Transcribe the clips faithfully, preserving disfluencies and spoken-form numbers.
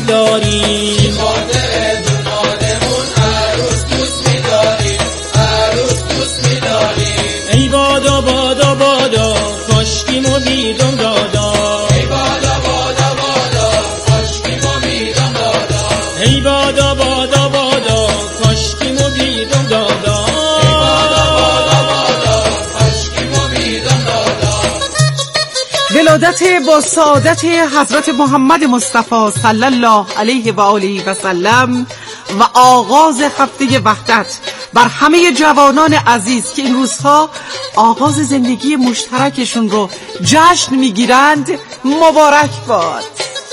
می‌داری خاطر دنبالمون عروس دوست می‌داری عروس دوست می‌داری ای بادا بادا بادا کاشکیمو بیدم دادا ای بادا بادا بادا کاشکیمو بیدم دادا ای بادا بادا بادا کاشکیمو بیدم دادا ای بادا بادا بادا کاشکیمو بیدم دادا. ولادت با سعادت حضرت محمد مصطفی صلی الله علیه و آله و سلم و آغاز هفته وحدت بر همه جوانان عزیز که این روزها آغاز زندگی مشترکشون رو جشن میگیرند مبارک باد.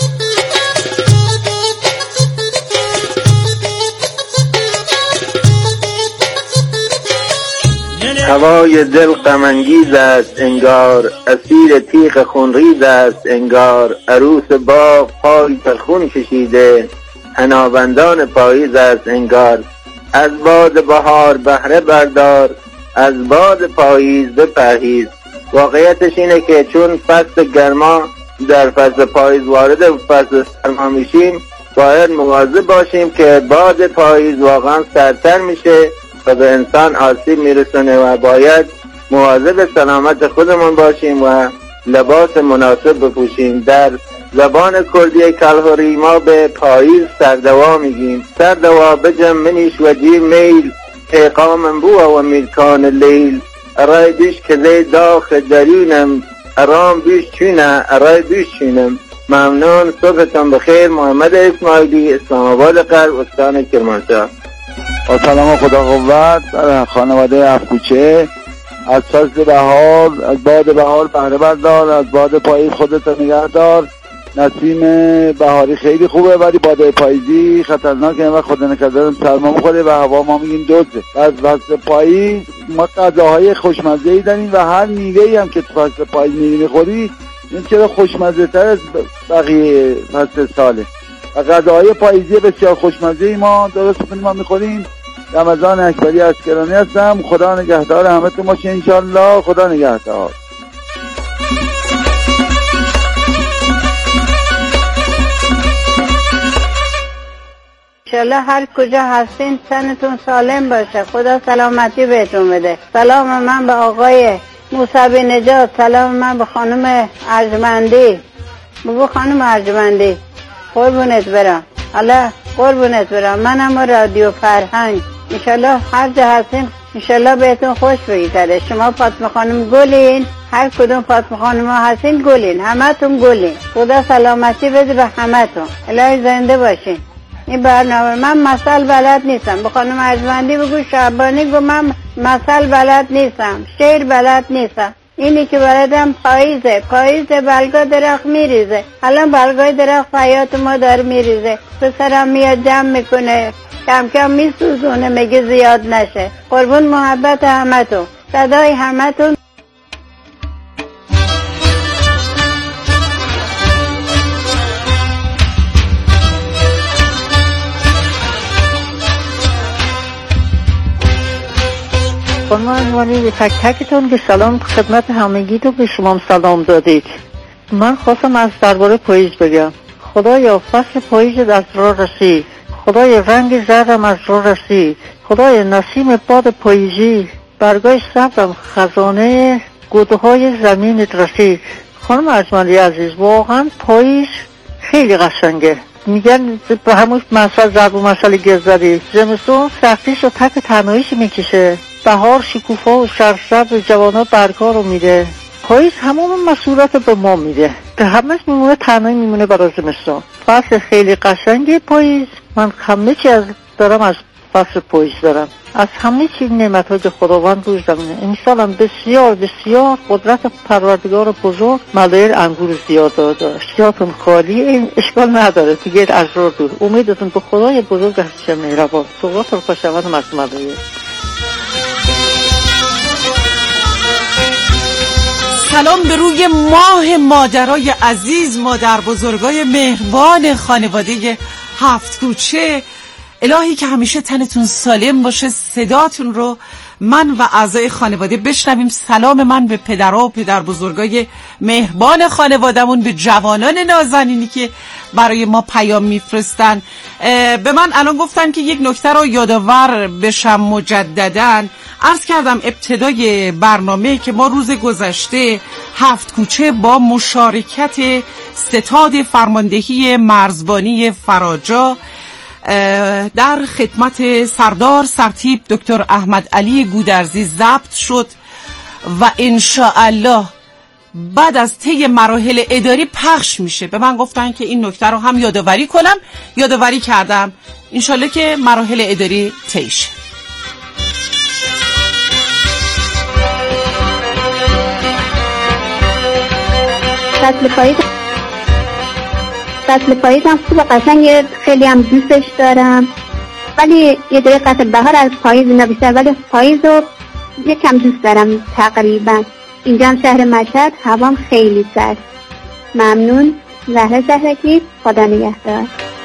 هوای دل غم‌انگیز است انگار، اسیر تیغ خونریز است انگار، عروس باغ پای پر خون کشیده، حنابندان پاییز است انگار. از باد بهار بهره بردار، از باد پاییز بپرهیز. واقعیتش اینه که چون فصل گرما در فصل پاییز وارد فصل سرما میشیم، باید مواظب باشیم که باد پاییز واقعا سردتر میشه و به انسان آسیب میرسونه و باید مواظب سلامت خودمون باشیم و لباس مناسب بپوشیم. در زبان کردی کلهوری ما به پاییز سردوا میگیم. سردوا بجم منیش وجی میل، پیغام بو و میلکان لیل. ارای بیش کزی داخ درونم، ارام بیش چونه ارای بیش چونم. ممنون، صبحتون بخیر. محمد اسماعیلی، اسلام آباد غرب، استان کرمانشاه. با سلام و خدا قوت خانواده افکوچه. از فصل بهار، از باد بهار بهره بردار، از باد پاییز خودت نگه دار. نسیم بهاری خیلی خوبه ولی باد پاییزی خطرناکه و خدا نکرده سرما میخوره و هوا ما میگیم دوزه. از فصل پاییز ما غذاهای خوشمزه‌ای داریم و هر میوه‌ای هم که تو فصل پاییز میخوری این چرا خوشمزه تر از بقیه فصل ساله. و غذاهای پاییزی بسیار خوشمزه‌ای ما درست کنیم ما میخوریم. رمضان اکبری اسکرانی هستم. خدا نگهدار همه تو باشه انشالله. خدا نگهدار. انشالله هر کجا هستین تنتون سالم باشه. خدا سلامتی بهتون بده. سلام من به آقای موسوی نجات، سلام من به خانم ارجمندی. بگو خانم ارجمندی قربونت برم. الله قربونت برم. منم رادیو فرهنگ. انشالله هر جا هستین انشالله بهتون خوش بگذره. شما فاطمه خانم گلین، هر کدوم فاطمه خانم ها هستین گلین، همه تون گلین. خدا سلامتی بده به همه تون. الهی زنده باشین. این برنامه من مثل بلد نیستم. به خانم ارجمندی بگو شعبانی گو من مثل بلد نیستم، شعر بلد نیستم. اینی که بلدم پاییزه. پاییزه بلگا درخت میریزه. الان بلگای درخت حیات ما داره میریزه. پسرم میاد جمع میکنه، کم کم میسوزونه، میگه زیاد نشه. قربون محبت همه تون، صدای همه تون. خانم ارجمندی به تک تکتون که سلام خدمت همگی تو به شما سلام دادید. من خواستم از درباره پاییز بگم. خدایا فصل پاییز از راه رسید، خدای رنگ زردم از راه رسید، خدای نسیم باد پاییزی، برگای سبزم خزانه گودهای زمینت رسید. خانم ارجمندی عزیز واقعا پاییز خیلی قشنگه. میگن به همون مسئله ضرب و مسئله گز زدی. زمستون سختیش و تک تنهاییش میکشه، بهار شکوفا و سرسبز جوانا برگا رو میده، پاییز همون مسئولیت به ما میده. که همش میمونه تنهایی میمونه برای زمستون. فصل خیلی قشنگه پاییز. من همه چی از دارم از فصل پاییز دارم. از همه چی نعمت‌های خداوند روی زمینه. امسال هم بسیار بسیار قدرت پروردگار بزرگ ملایر انگور زیاد داده. اشتیاتون خالی، این اشکال نداره دیگه از رو دور. امیدتون به خدای بزرگ هست مهربان. صحبت رو خوشوندم از ملایر. سلام به روی ماه مادرای عزیز، مادر بزرگای مهربان خانواده هفت کوچه. الهی که همیشه تنتون سالم باشه، صداتون رو من و اعضای خانواده بشنویم سلام من به پدرها و پدر بزرگای مهربان خانوادمون، به جوانان نازنینی که برای ما پیام میفرستن. به من الان گفتن که یک نکته رو یادآور بشم مجدداً. عرض کردم ابتدای برنامه که ما روز گذشته هفت کوچه با مشارکت ستاد فرماندهی مرزبانی فراجا در خدمت سردار سرتیپ دکتر احمد علی گودرزی ضبط شد و انشاءالله بعد از طی مراحل اداری پخش میشه. به من گفتن که این نکته رو هم یادآوری کنم، یادآوری کردم. انشاءالله که مراحل اداری طی شه. فصل پاییز فصل پاییز هم خوب قشنگ، خیلی هم دوستش دارم، ولی یه دوی فصل بهار از پاییز اینا بیشتر، ولی پاییز رو یکم دوست دارم تقریبا. اینجا هم شهر مشهد، هوام خیلی سرد. ممنون. زهره زهرکی، خدا نگهدار.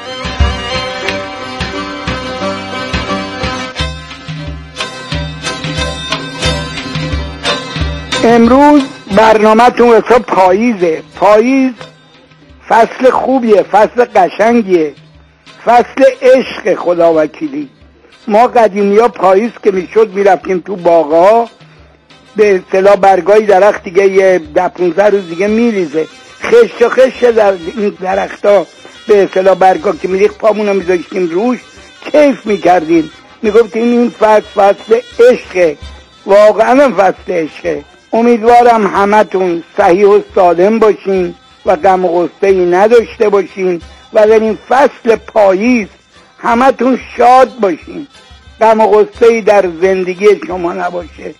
امروز برنامه‌تون حساب پاییزه. پاییز فصل خوبیه، فصل قشنگیه، فصل عشق. خدا وکیلی ما قدیمی ها پاییز که میشد میرفتیم تو باغا، به اصطلاح برگای درخت دیگه یه ده پونزده روز دیگه میریزه، خش و خش در این درخت ها به اصطلاح برگا که میریخ پامون رو میذاشتیم روش، کیف میکردیم، میگفتیم این فصل فصل عشقه. واقعا فصل عشقه. امیدوارم همتون صحیح و سالم باشین و غم و غصه‌ای نداشته باشین و در این فصل پاییز همتون شاد باشین، غم و غصه‌ای در زندگی شما نباشه.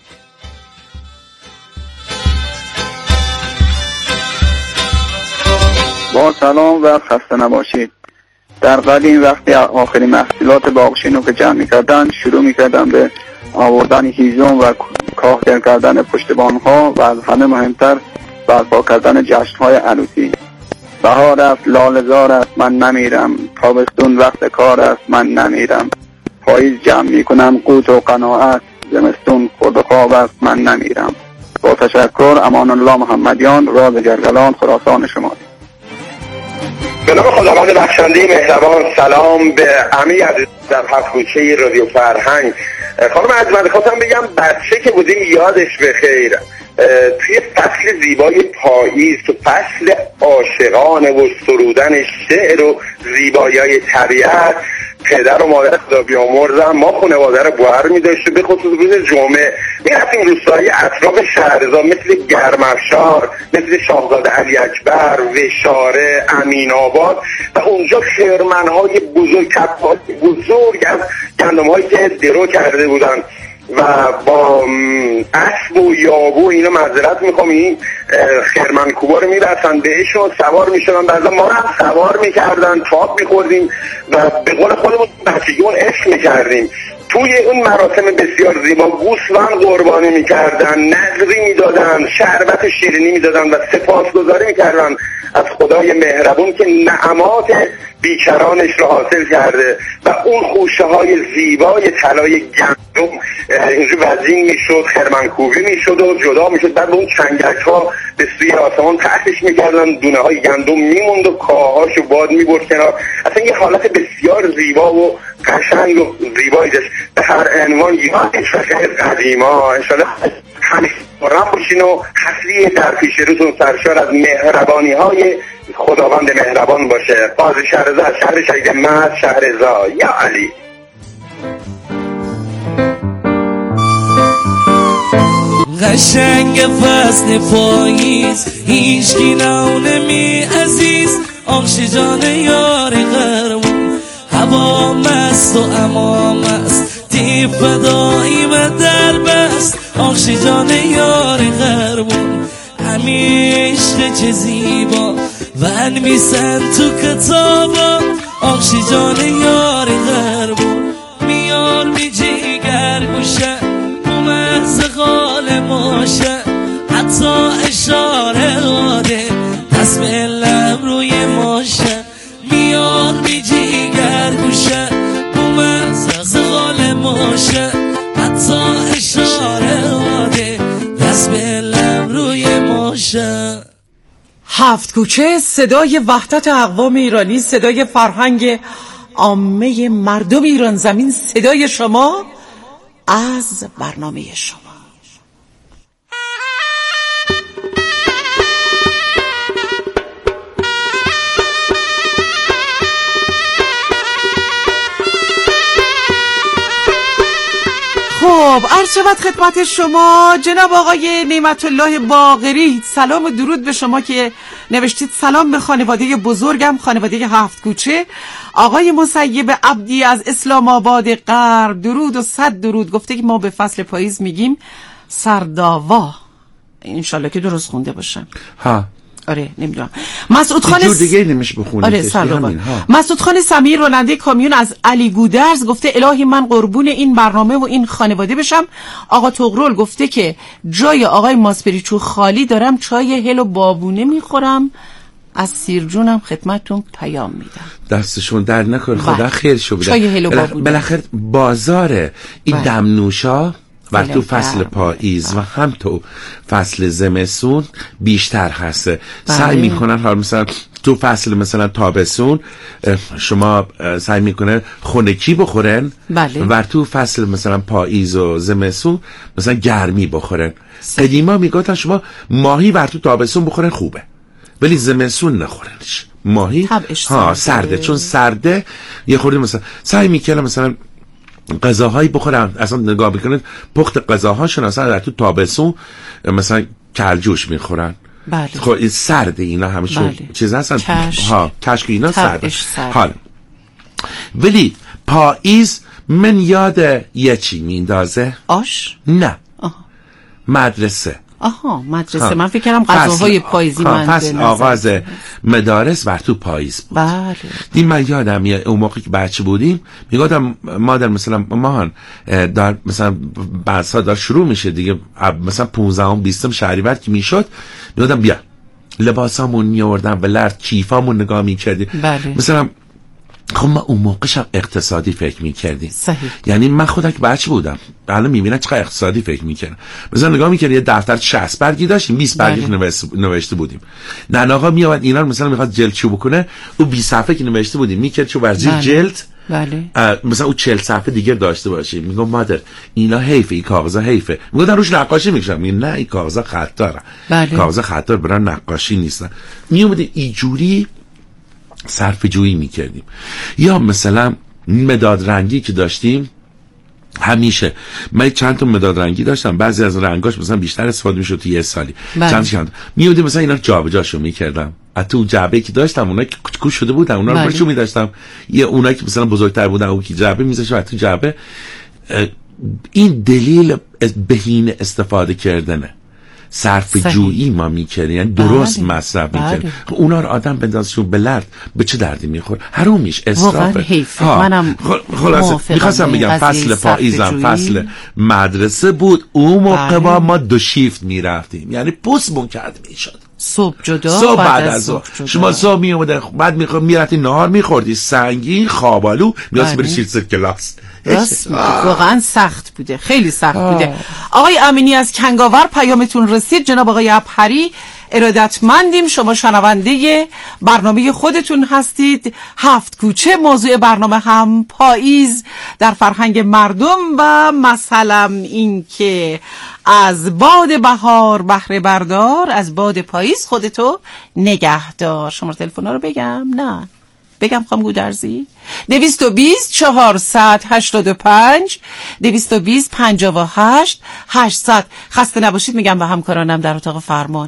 با سلام و خسته نباشید. در قدیم وقتی آخرین محصولات باغچینو که جمع می‌کردن، شروع می‌کردن به آوردن هیزم و کاهگیر کردن پشتبان‌ها و از همه مهمتر برپا کردن جشن‌های عروسی. بهار است لاله‌زار است من نمیرم، تابستون وقت کار است من نمیرم، پاییز جمع میکنم قوت و قناعت، زمستون خورد و خواب است من نمیرم. با تشکر، امان الله محمدیان، راز گرگلان، خراسان شمالی. به نام خداوند بخشنده مهربان. سلام به همه عزیزان در هفت کوچه رادیو فرهنگ. خانم عزیزم خواستم بگم بچه که بودیم یادش بخیر، توی فصل زیبای پاییز، تو فصل عاشقانه و سرودن شعر و زیبایی‌های طبیعت، پدر و مادر خدا بیامرزم ما خانواده رو بوهر می‌داشتیم، به خصوص روز جمعه می‌رفتیم روستاهای اطراف شهرزاد مثل گرمافشار، مثل شاهزاده علی اکبر، وشاره، امین آباد و اونجا خرمن‌های بزرگ، کپ‌های بزرگ از گندم‌هایی که درو کرده بودن و با اسب و یابو اینا معذرت میخوام این خرمنکوبا رو میبستن بهشون، سوار میشدن، بعضا ما هم سوار میکردن، تاب میخوردیم و به قول خودمون بچگیمون عشق میکردیم. توی اون مراسم بسیار زیبا گوسفند قربانی میکردن، نذری میدادن، شربت شیرینی میدادن و سپاسگزاری میکردن از خدای مهربون که نعمات بیکرانش رو حاصل کرده و اون خوشه های زیبای طلای گندم اینجور وزین میشد، خرمنکوبی میشد و جدا میشد، بعد اون چنگک ها به سوی آسمان پرتش میکردن، دونه های گندم میموند و کاهاشو باد میبرد کنار. اصلا یه حالت بسیار زیبا و قشنگ و زیبایی داشت. به هر عنوان یادش بخیر قدیما. انشالله همیشه رم باشین و حسلی در پیش روتون سرشار از مهربانی های خداوند مهربان باشه. قاضی شهرزاد، شهر شهید مرد، شهرزاد، یا علی. قشنگ فصل پاییز هیچکی نمی عزیز، آخشجان یار غرمون، هوا مست و امام است، دی فدایی و در بست، آخشجان یار غرمون، همیشه چه زیبا و انویسن تو کتابا، آخشجان یار غرمون، میار بی جیگر گوشه غال ماشه، حتی اشاره داده دست به لب روی ماشه، میار بی جیگر گوشه بومه غال ماشه، حتی اشاره هفت کوچه، صدای وحدت اقوام ایرانی، صدای فرهنگ عامه مردم ایران زمین، صدای شما از برنامه شما. خب عرض شود خدمت شما جناب آقای نعمت الله باقری، سلام و درود به شما که نوشتید سلام به خانواده بزرگم، خانواده هفت کوچه. آقای مسیب عبدی از اسلام آباد غرب، درود و صد درود. گفته که ما به فصل پاییز میگیم سرداوا، انشالله که درست خونده باشم. ها آره نمیدونم. مسعود خان س... دیگه نمیشه بخونید. آره سلام. مسعود خان سمیر راننده کامیون از علی گودرز گفته الهی من قربون این برنامه و این خانواده بشم. آقا تغرل گفته که جای آقای ماسپریچو خالی دارم، چای هل و بابونه میخورم، از سیرجونم خدمتتون پیام میدم. دستشون در نکنه، خدا خیر شو بده. چای هل و بابونه بالاخره بازار این دمنوشا و تو فصل پاییز و هم تو فصل زمستون بیشتر هسته. سعی میکنن حالا مثلا تو فصل مثلا تابستون شما سعی میکنن خنکی بخورن، بله. و تو فصل مثلا پاییز و زمستون مثلا گرمی بخورن. قدیما میگفتن شما ماهی ور تو تابستون بخورن خوبه، ولی زمستون نخورنش. ماهی ها سرده، چون سرده یه خورده مثلا سعی میکنن مثلا غذاهایی بخورن، اصلا نگاه بکنید پخت غذاهاشون اصلا در تو تابستون مثلا کلجوش میخورن. بله. خب این سرد اینا همشون بله. چیز هستن کشک. ها کشک اینا سرد. سرد. حالا ولی پاییز من یاد یه چی میندازه؟ آش؟ نه. آها. مدرسه. آها مدرسه ها. من فکر کردم غذاهای پاییزی من فصل آغاز مدارس ور تو پاییز بود. بله. دیم من یادم یه اون موقعی که بچه بودیم میگفتم مادر مثلا مامان در مثلا بحثا دار شروع میشه دیگه، مثلا پونزدهم بیستم شهریور که میشد میگفتم بیا لباسامون میوردم و لرد کیفامون نگاه میکردیم. بله. مثلا خب ما اون موقعش اقتصادی فکر میکردیم. صحیح. یعنی من خودم که بچه بودم الان میبینم چقدر اقتصادی فکر میکردم. مثلا نگاه میکردم یه دفتر شصت برگی داشتیم، بیست برگی نوشته, نوشته بودیم. نه آقا میاد اینا مثلا میخواد جلد چوب بکنه، او بیست صفحه که نوشته بودیم میکرد چوب ورزی بله. جلد بله. مثلا او چهل صفحه دیگه داشته باشیم. میگم مادر اینا حیفه، این کاغذا حیفه. میگم روش نقاشی میکشم. میگم نه این کاغذا خطاره. بله. کاغذا خطار برای نقاشی نیستن. میومدیم اینجوری صرف جویی میکردیم. یا مثلا مداد رنگی که داشتیم همیشه من چند تا مداد رنگی داشتم، بعضی از رنگاش مثلا بیشتر استفاده میشد تو یه سالی. بله. چند چند میودیم مثلا اینا جابجاشو میکردم. از تو جعبه که داشتم اونایی که کوچیک شده بودن اونا رو بله. برشون میداشتم، یه اونایی که مثلا بزرگتر بودن اون که جعبه میذاشتم تو جعبه. این دلیل بهینه استفاده کردنه، صرف جویی ما میکردیم، یعنی درست بله. مصرف میکردیم. خب اونا رو آدم بندازشون به لرد به چه دردی میخور؟ حرومیش، اسرافه. منم خلاصه میخواستم بگم فصل پاییزم فصل مدرسه بود. اون موقع با ما دو شیفت میرفتیم، یعنی پوستمون کرد میشد صبح جدا صبح بعد از ظهر. شما صبح می اومدن بعد می میرفتی نهار میخوردی سنگین خوابالو میاستی بری شیرسر کلاس. واقعا سخت بوده، خیلی سخت آه. بوده. آقای امینی از کنگاور پیامتون رسید. جناب آقای ابهری ارادتمندیم، شما شنونده برنامه خودتون هستید. هفت کوچه موضوع برنامه هم پاییز در فرهنگ مردم و مثلا این که از باد بهار بهره بردار، از باد پاییز خودتو نگهدار. شما تلفن ها رو بگم؟ نه بگم خانم گودرزی؟ دویست و بیست چهارصد هشتاد و پنج دویست و بیست پنجاه و هشت هشتصد. خسته نباشید میگم به همکارانم در اتاق فرمان.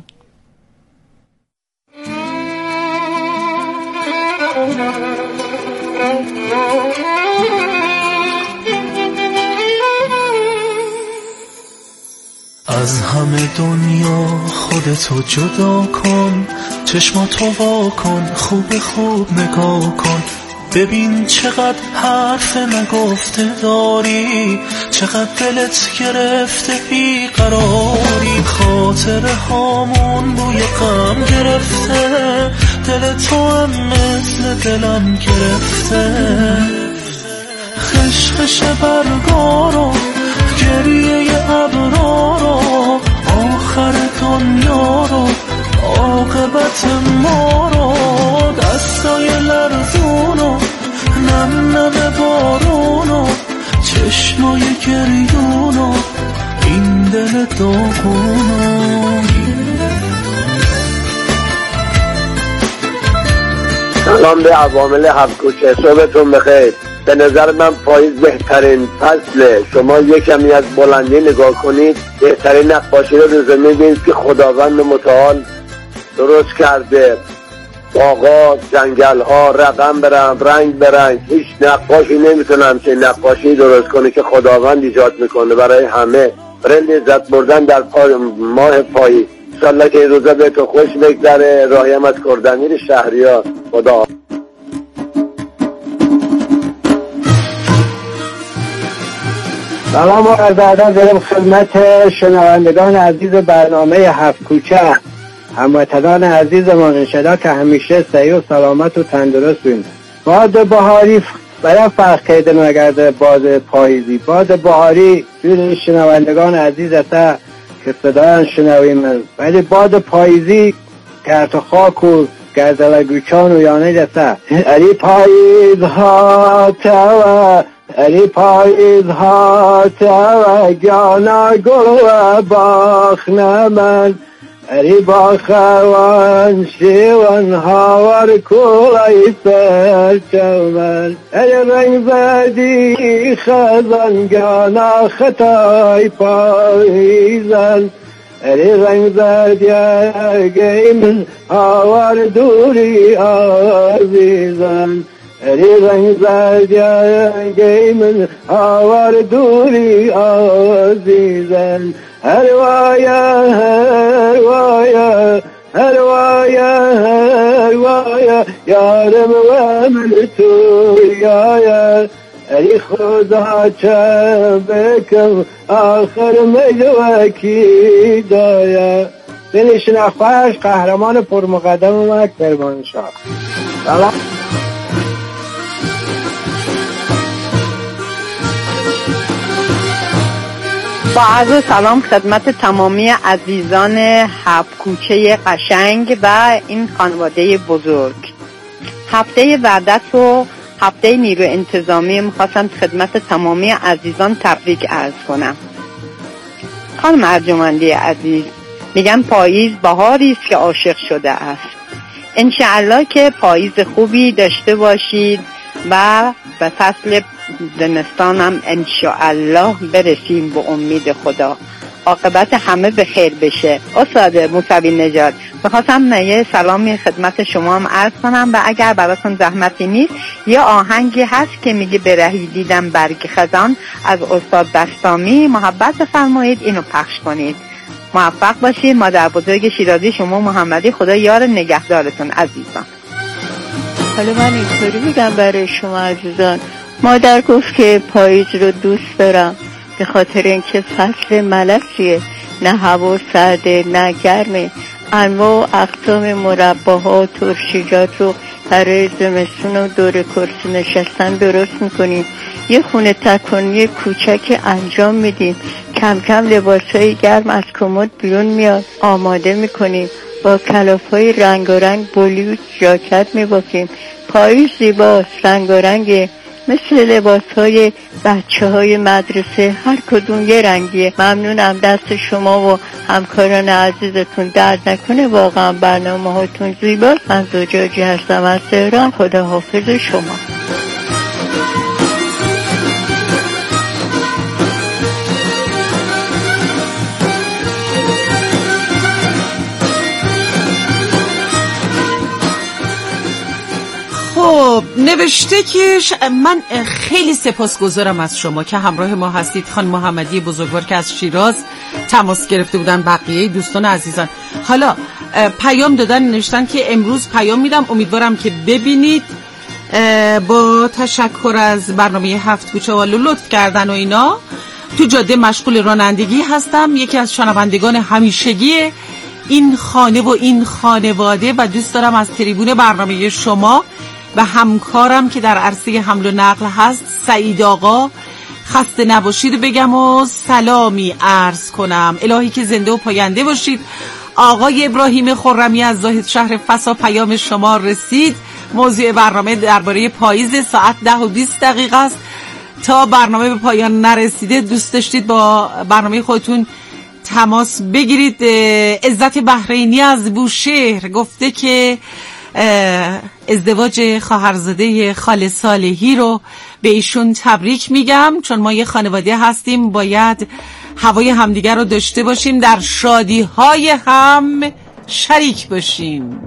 از همه دنیا خودتو جدا کن، چشماتو وا کن، خوب خوب نگاه کن، ببین چقدر حرف نگفته داری، چقدر دلت گرفته بیقراری، خاطر هامون بوی غم گرفته، دل تو هم مثل دلم گرفته، خشخش برگارو گریه ابرارو، آخر دنیا رو عاقبت ما رو، دستای لرزونو، نم نم بارونو، چشمای گریونو، این دل داغونو. سلام به عوامل هفت کوچه، صبحتون بخیر. به نظر من پاییز بهترین فصله. شما یک کمی از بلندی نگاه کنید، بهترین نقاشی رو روزه میبینید که خداوند متعال درست کرده. باغا، جنگل ها، رقم برم، رنگ برنگ. هیچ نقاشی نمیتونه همچین نقاشی درست کنه که خداوند ایجاد میکنه برای همه، برای لذت بردن در پای ماه پاییز. انشالله که این روزا به تو خوش بگذره. راهیم از کردمیر شهریار. خدا. سلام و عرض ادب دارم خدمت شنوندگان عزیز برنامه هفت کوچه، هموطنان عزیزمان. انشالله که همیشه صحیح و سلامت و تندرست باشید. باد بهاری برای فرق کرده نگرده باد پاییزی. باد بهاری توی شنوندگان عزیز است که صدایان شنویم، ولی باد پاییزی کرت و خاک و گردلگوچان و یانه دسته. اری پاییز ها تو، اری پاییز ها تو، گانا گل و باخ نمن، اری باخوان شیوان هاور کولای سر چومن، اری رنگ زدی خزان گانا خطای پاییزن، اری رنگ زدی گیمن هاور دوری آزیزن، اری رنگ زدی گیمن هاور دوری آزیزن. هروایا هروایا هروایا هروایا یارم و من تو یایا، ای خدا چه بکم آخر مجوکی دایا. دلش نخواهش قهرمان پرمقدم و کرمانشاه. سلام. با عرض سلام خدمت تمامی عزیزان هفت کوچه قشنگ و این خانواده بزرگ. هفته وحدت و هفته نیرو انتظامی میخواستم خدمت تمامی عزیزان تبریک عرض کنم. خانم ارجمندی عزیز، میگم پاییز بهاری است که عاشق شده است. انشاءالله که پاییز خوبی داشته باشید و به فصل زمستان هم انشاءالله برسیم به امید خدا. عاقبت همه به خیر بشه. استاد موسوی نژاد، بخواستم یه سلامی خدمت شما هم عرض کنم و اگر براتون زحمتی نیست یه آهنگی هست که میگه برهی دیدم برگ خزان از استاد دستامی، محبت بفرمایید اینو پخش کنید. موفق باشید. مادر بزرگ شیرازی شما محمدی، خدا یار نگهدارتون عزیزان. حالا من اینطوری میگم برای شما عزیزان، مادر گفت که پاییز رو دوست دارم به خاطر اینکه فصل ملکیه، نه هوا سرده نه گرمه، انواع و اقسام مرباها و ترشیجات رو برای زمستون و دور کرسی نشستن درست میکنیم. یه خونه تکونی کوچک انجام میدیم، کم کم لباسای گرم از کمد بیرون میاد آماده میکنیم، با کلافای رنگ و رنگ بلوز جاکت میبافیم. پاییز زیباست، رنگ و رنگه، مثل لباس های بچه های مدرسه، هر کدوم یه رنگیه. ممنونم، دست شما و همکاران عزیزتون درد نکنه، واقعا برنامه هاتون زیباست. من زجاجی هستم از تهران. خدا حافظ شما. خب نوشته که ش... من خیلی سپاسگزارم از شما که همراه ما هستید. خان محمدی بزرگوار که از شیراز تماس گرفته بودن، بقیه دوستان عزیزان حالا پیام دادن، نوشتن که امروز پیام میدم، امیدوارم که ببینید. با تشکر از برنامه هفت کوچه و لطف کردن و اینا. تو جاده مشغول رانندگی هستم، یکی از شنوندگان همیشگی این خانه و این خانواده و دوست دارم از تریبون برنامه شما و همکارم که در عرصه حمل و نقل هست سعید آقا خسته نباشید بگم و سلامی عرض کنم. الهی که زنده و پاینده باشید. آقای ابراهیم خرمی از زاهد شهر فسا پیام شما رسید. موضوع برنامه درباره پاییز، ساعت ده و بیست دقیقه است. تا برنامه به پایان نرسیده دوست داشتید با برنامه خودتون تماس بگیرید. عزت بحرینی از بوشهر گفته که ازدواج خواهرزاده خاله صالحی رو به ایشون تبریک میگم، چون ما یه خانواده هستیم باید هوای همدیگر رو داشته باشیم، در شادی های هم شریک باشیم.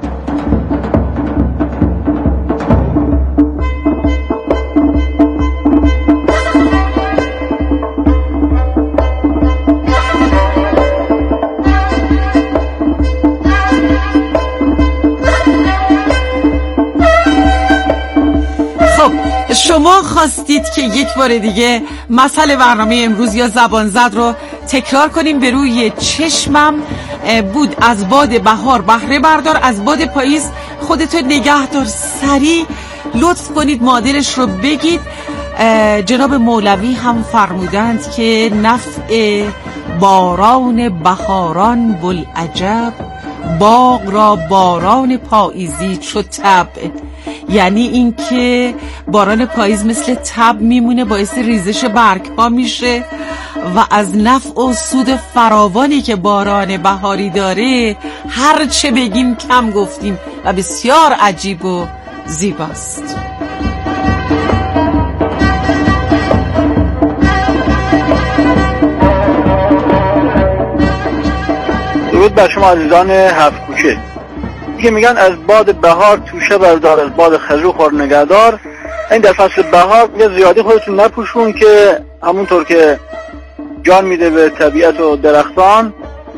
شما خواستید که یک بار دیگه مسئله برنامه امروز یا زبان زد رو تکرار کنیم. به روی چشمم بود از باد بهار بهره بردار، از باد پاییز خودتو نگه دار. سریع لطف کنید معادلش رو بگید. جناب مولوی هم فرمودند که نفع باران بهاران بلعجب، باغ را باران پاییزی چو طبع. یعنی این که باران پاییز مثل تب میمونه، باعث ریزش برگ ها میشه و از نفع و سود فراوانی که باران بهاری داره هر چه بگیم کم گفتیم و بسیار عجیب و زیباست. درود بر شما عزیزان هفت کوچه. که میگن از باد بهار توشه بردار، از باد خزو خور نگهدار. این در فصل بهار یه زیادی خودتون نپوشون که همونطور که جان میده به طبیعت و درختان،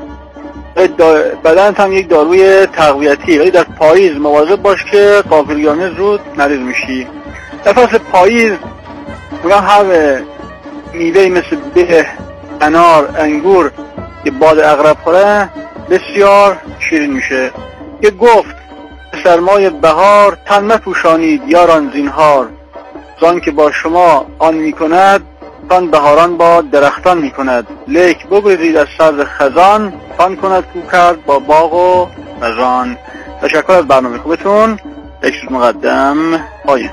بدنت هم یک داروی تقویتی. ولی در پاییز مواظب باش که غافلگیانه زود مریض میشی. در فصل پاییز میگن هر میوه‌ای مثل به، انار، انگور که باد عقرب خوره بسیار شیرین میشه. که گفت سرمای بهار تن مپوشانید یاران زینهار، زان که با شما آن میکند تان بهاران با درختان میکند. لیک بگریزید از سرد خزان، تان کند کو کرد با باغ و خزان. تشکر از برنامه خوبتون. یک روز مقدم پایین.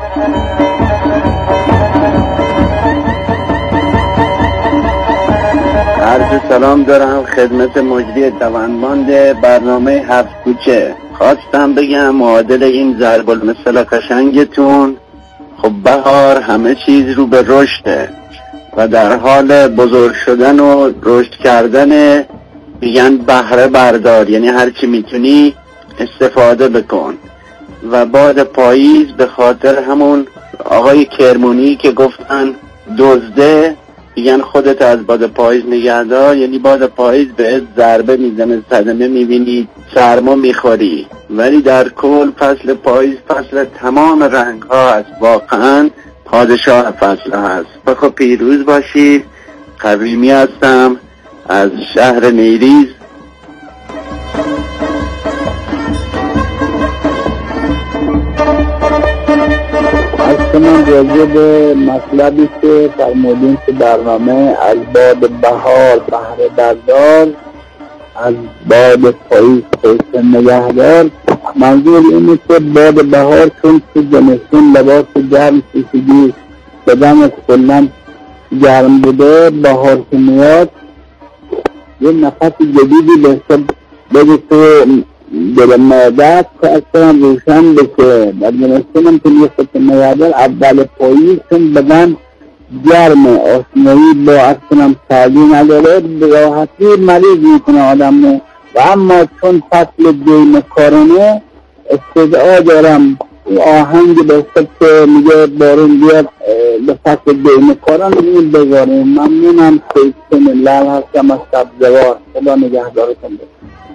عرض سلام دارم خدمت مجری توانمند برنامه هفت کوچه. خواستم بگم معادل این ضرب المثل قشنگتون، خب بهار همه چیز رو به رشده و در حال بزرگ شدن و رشد کردن. میگن بهره بردار، یعنی هر چی میتونی استفاده بکن. و باد پاییز به خاطر همون آقای کرمونی که گفتن دزده، میگن خودت از باد پاییز نگهدار، یعنی باد پاییز بهت ضربه میزنه، صدمه میبینی، سرما میخوری. ولی در کل فصل پاییز فصل تمام رنگ ها هست، واقعا پادشاه فصل هست. خب پیروز باشید. قویمی هستم از شهر نیریز. من راجع به مطلبی که فرمودین که برنامه از باد بهار بهره بردار، از باد پاییز خودت نگهدار، منظور اینه که باد بهار چون تو زمستون لباس گرم پوشیدی، بدنت کلا گرم بوده، بهار که میاد یه نفس جدیدی به حساب بده تو دل معدت که اصلا روشن بشه. در زمستون هم که یه خود نگهدار اول پاییز چون بدن گرمه، آشنایی با اصلا سردی نداره، به راحتی مریض میکنه آدمو. و اما چون فصل دیم کارانه استدعا دارم آهنگ به حساب که میگه بارون بیاد به فصل دیم کاران این بذاریم. ممنونم. سیستم لال هستم از سبزوار. خدا نگهدارتون بشه.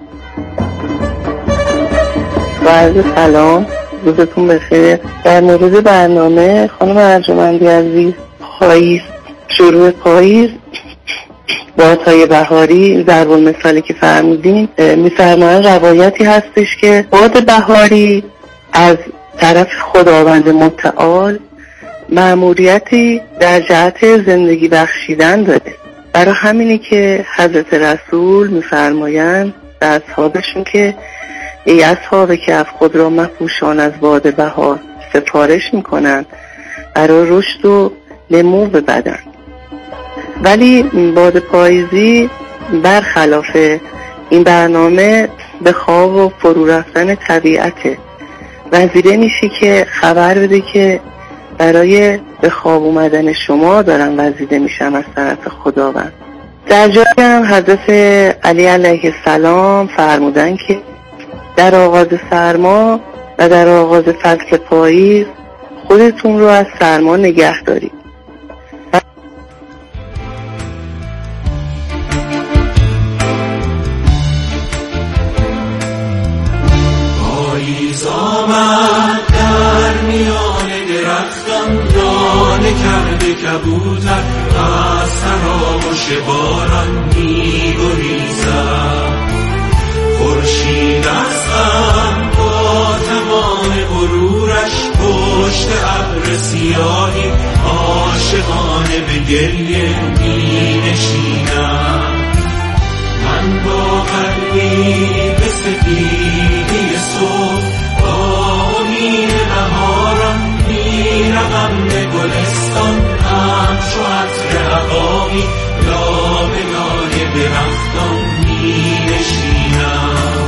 و عرض سلام، روزتون بخیر. در مورد برنامه خانم ارجمندی عزیز، پاییز، شروع پاییز، بادهای بهاری، ضرب المثالی که فرمودین، میفرمایند روایتی هستش که باد بهاری از طرف خداوند متعال مأموریتی در جهت زندگی بخشیدن داده. برای همینی که حضرت رسول میفرمایند اصحابشون که ای اصحاب کهف خود را مپوشان از باد بهار، سفارش میکنن برای رشد و نمو بدن. ولی باد پاییزی برخلاف این برنامه به خواب و فرو رفتن طبیعته. وزیده میشی که خبر بده که برای به خواب اومدن شما دارن وزیده میشم از طرف خداوند. در جایی هم حضرت علی علیه السلام فرمودن که در آغاز سرما و در آغاز فصل پاییز خودتون رو از سرما نگه دارید. پاییز آمد در میان درختان، دانه کرده کبوتر از تراوش باران می‌گریزد. خورشید از غم با تمام غرورش پشت ابر سیاهی عاشقانه به گریه می‌نشیند. من با قلبی به سفیدی صبح با امید بهارم میروم به گلستان، همچو عطر عقاقی لابه لای درختان مینشینم.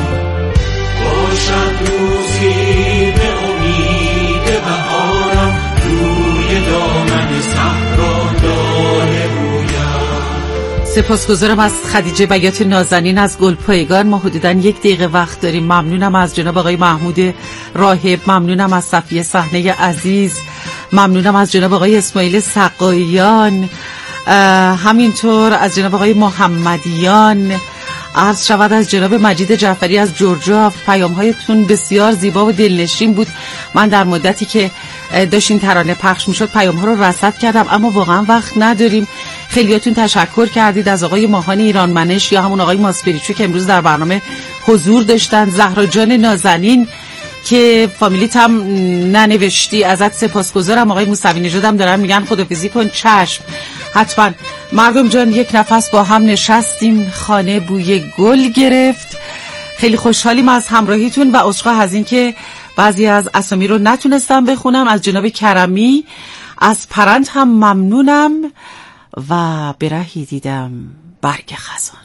باشد روزی به امید بهارم روی دامن صحرا لاله رویم. سپاسگزارم از خدیجه بیات نازنین از گلپایگان. ما حدوداً یک دقیقه وقت داریم. ممنونم از جناب آقای محمود راهب، ممنونم از صفیه صحنه عزیز، ممنونم از جناب آقای اسماعیل سقاییان، همینطور از جناب آقای محمدیان. عرض شود از جناب مجید جعفری از جورجیا، پیام‌هایتون بسیار زیبا و دلنشین بود. من در مدتی که داشت این ترانه پخش میشد پیام‌ها رو رصد کردم، اما واقعا وقت نداریم. خیلیاتون تشکر کردید از آقای ماهان ایرانمنش یا همون آقای ماسپریچو که امروز در برنامه حضور داشتن. زهرا جان نازنین که فامیلیت هم ننوشتی، ازت سپاسگزارم. آقای موسوی نژادم دارن میگن خدافظی کن. چشم، حتما. مردم جان، یک نفس با هم نشستیم، خانه بوی گل گرفت. خیلی خوشحالیم از همراهیتون و عذرخواه از این که بعضی از اسامی رو نتونستم بخونم. از جناب کرمی از پرند هم ممنونم و برهی دیدم برگ خزان.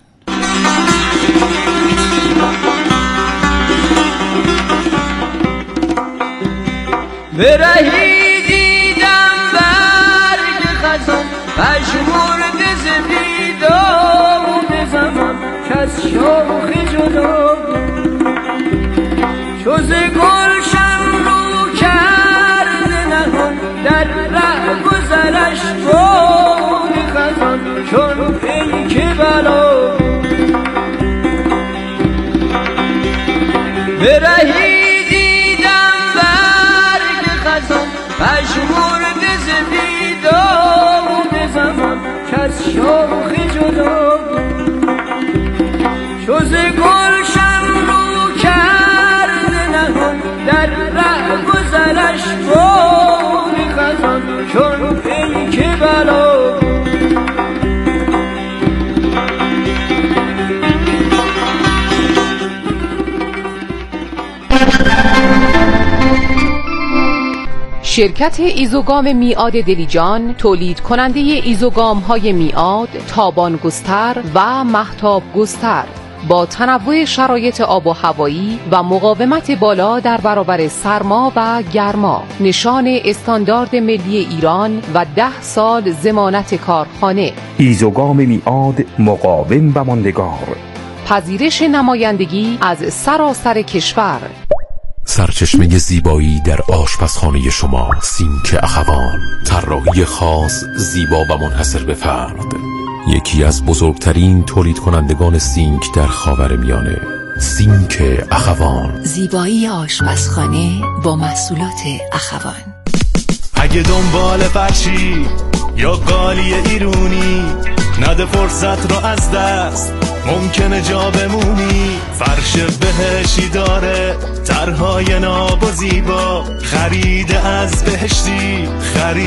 برهی دیدم برگ خزان، پژمرده ز بیداد زمان، کز شاخ جدا چو ز گلشن رو کرده نهان، در ره گذرش باد خزان چون پیک بلا. برهی پژمرده ز بیداد زمان، کز شاخ جدا چو ز گلشن رو کرده نهان، در ره گذرش باد خزان چون پیک بلا. شرکت ایزوگام میعاد دلیجان تولید کننده ایزوگام های میعاد، تابان گستر و مهتاب گستر با تنوع شرایط آب و هوایی و مقاومت بالا در برابر سرما و گرما، نشان استاندارد ملی ایران و ده سال ضمانت کارخانه. ایزوگام میعاد مقاوم و ماندگار. پذیرش نمایندگی از سراسر کشور. سرچشمه زیبایی در آشپزخانه شما، سینک اخوان. طراحی خاص، زیبا و منحصر به فرد. یکی از بزرگترین تولید کنندگان سینک در خاورمیانه. سینک اخوان. زیبایی آشپزخانه با محصولات اخوان. اگه دنبال فرشی یا قالی ایرونی، نده فرصت رو از دست، ممکنه جا بمونی. فرش بهشتی داره طرحهای ناب و زیبا، خرید از بهشتی خرید